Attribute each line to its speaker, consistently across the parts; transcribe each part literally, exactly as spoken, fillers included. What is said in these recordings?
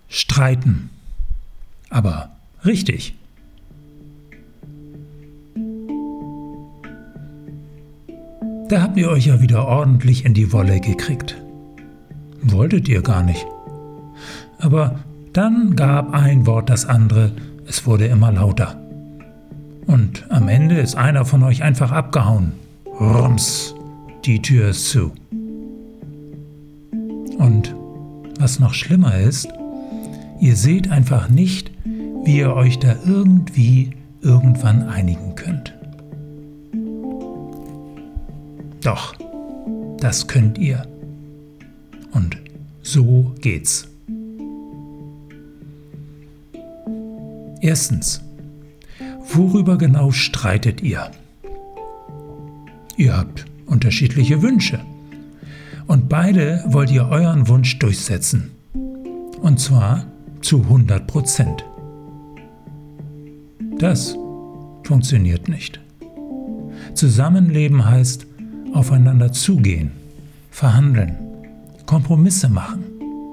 Speaker 1: Streiten. Aber richtig. Da habt ihr euch ja wieder ordentlich in die Wolle gekriegt. Wolltet ihr gar nicht. Aber dann gab ein Wort das andere, es wurde immer lauter. Und am Ende ist einer von euch einfach abgehauen. Rums, die Tür ist zu. Und was noch schlimmer ist, ihr seht einfach nicht, wie ihr euch da irgendwie irgendwann einigen könnt. Doch, das könnt ihr. Und so geht's. Erstens, worüber genau streitet ihr? Ihr habt unterschiedliche Wünsche. Und beide wollt ihr euren Wunsch durchsetzen. Und zwar zu hundert Prozent. Das funktioniert nicht. Zusammenleben heißt aufeinander zugehen, verhandeln, Kompromisse machen.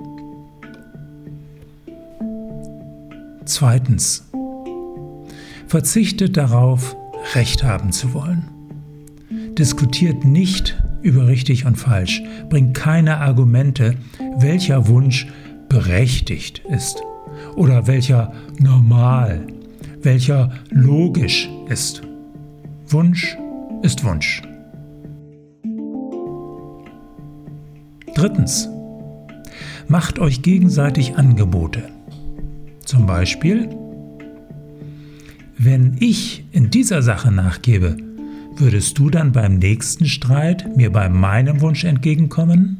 Speaker 1: Zweitens, verzichtet darauf, Recht haben zu wollen. Diskutiert nicht über richtig und falsch, bringt keine Argumente, welcher Wunsch berechtigt ist oder welcher normal, welcher logisch ist. Wunsch ist Wunsch. Drittens, macht euch gegenseitig Angebote. Zum Beispiel, wenn ich in dieser Sache nachgebe, würdest du dann beim nächsten Streit mir bei meinem Wunsch entgegenkommen?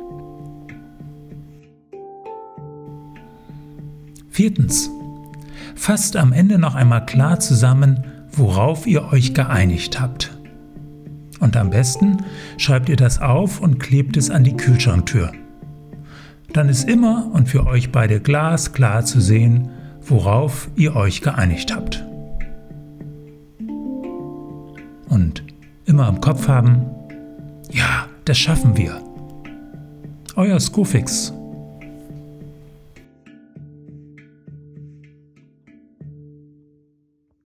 Speaker 1: Viertens, fasst am Ende noch einmal klar zusammen, worauf ihr euch geeinigt habt. Und am besten schreibt ihr das auf und klebt es an die Kühlschranktür. Dann ist immer und für euch beide glasklar zu sehen, worauf ihr euch geeinigt habt. Und immer im Kopf haben, ja, das schaffen wir. Euer Scofix.